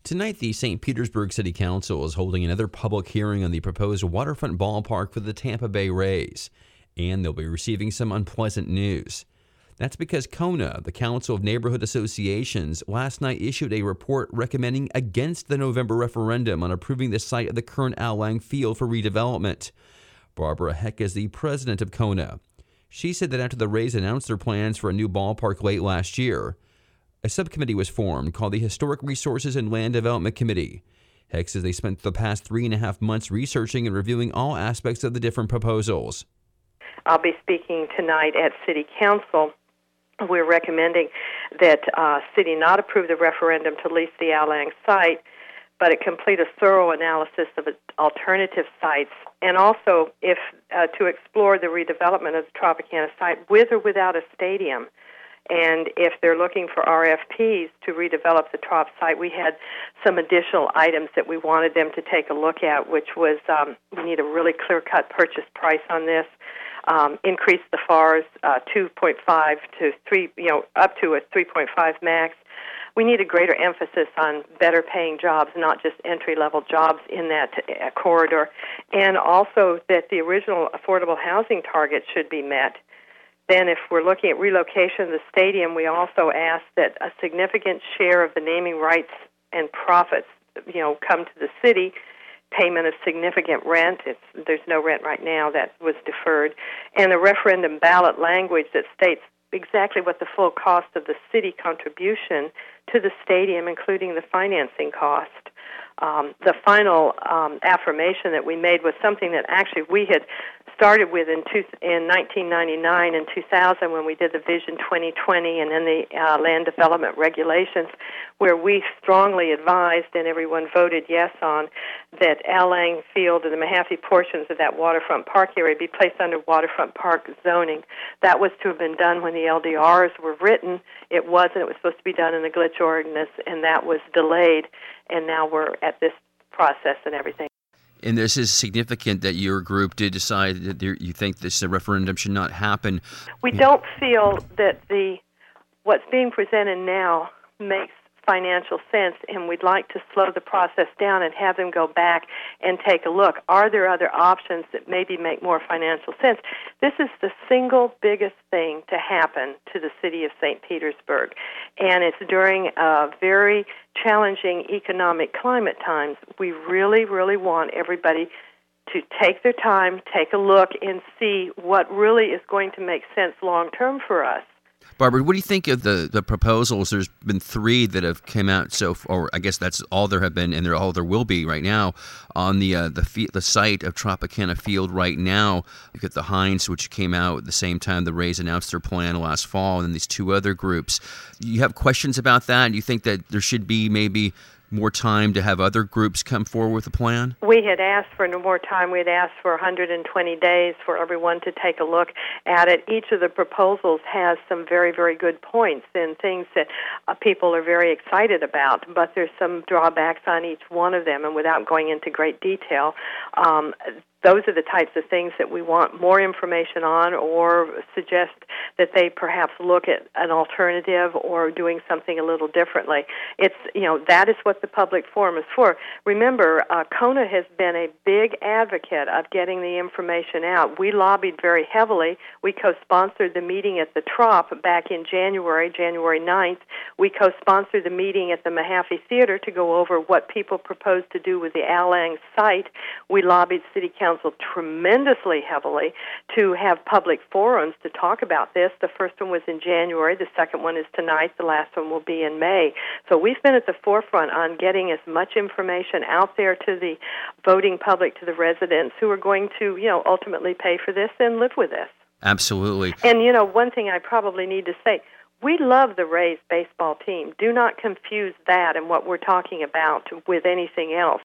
Tonight, the St. Petersburg City Council is holding another public hearing on the proposed waterfront ballpark for the Tampa Bay Rays, and they'll be receiving some unpleasant news. That's because KONA, the Council of Neighborhood Associations, last night issued a report recommending against the November referendum on approving the site of the current Al Lang Field for redevelopment. Barbara Heck is the president of KONA. She said that after the Rays announced their plans for a new ballpark late last year, a subcommittee was formed called the Historic Resources and Land Development Committee. Heck says they spent the past 3.5 months researching and reviewing all aspects of the different proposals. I'll be speaking tonight at City Council. We're recommending that City not approve the referendum to lease the Al Lang site, but it complete a thorough analysis of alternative sites, and also if to explore the redevelopment of the Tropicana site with or without a stadium. And if they're looking for RFPs to redevelop the Trop site, we had some additional items that we wanted them to take a look at, which was we need a really clear-cut purchase price on this, increase the FARs 2.5 to 3, up to a 3.5 max. We need a greater emphasis on better-paying jobs, not just entry-level jobs in that corridor, and also that the original affordable housing target should be met. Then if we're looking at relocation of the stadium, we also ask that a significant share of the naming rights and profits, come to the city, payment of significant rent. There's no rent right now. That was deferred. And a referendum ballot language that states exactly what the full cost of the city contribution to the stadium, including the financing cost. The final affirmation that we made was something that actually we had started with in 1999 and 2000 when we did the Vision 2020 and then the land development regulations, where we strongly advised and everyone voted yes on that Al Lang Field and the Mahaffey portions of that waterfront park area be placed under waterfront park zoning. That was to have been done when the LDRs were written. It wasn't. It was supposed to be done in the glitch ordinance, and that was delayed, and now we're at this process and everything. And this is significant that your group did decide that you think this referendum should not happen. We don't feel that what's being presented now makes financial sense, and we'd like to slow the process down and have them go back and take a look. Are there other options that maybe make more financial sense? This is the single biggest thing to happen to the city of St. Petersburg, and it's during a very challenging economic climate times. We really, really want everybody to take their time, take a look, and see what really is going to make sense long-term for us. Barbara, what do you think of the proposals? There's been 3 that have come out or I guess that's all there have been, and all there will be right now on the site of Tropicana Field right now. You've got the Heinz, which came out at the same time the Rays announced their plan last fall, and then these 2 other groups. You have questions about that? Do you think that there should be maybe more time to have other groups come forward with a plan? We had asked for no more time. We had asked for 120 days for everyone to take a look at it. Each of the proposals has some very, very good points and things that people are very excited about, but there's some drawbacks on each one of them, and without going into great detail, those are the types of things that we want more information on, or suggest that they perhaps look at an alternative or doing something a little differently. It's, that is what the public forum is for. Remember, KONA has been a big advocate of getting the information out. We lobbied very heavily. We co-sponsored the meeting at the Trop back in January 9th. We co-sponsored the meeting at the Mahaffey Theater to go over what people proposed to do with the Al Lang site. We lobbied City Council tremendously heavily to have public forums to talk about this. The first one was in January. The second one is tonight. The last one will be in May. So we've been at the forefront on getting as much information out there to the voting public, to the residents who are going to, ultimately pay for this and live with this. Absolutely. And, one thing I probably need to say, we love the Rays baseball team. Do not confuse that and what we're talking about with anything else.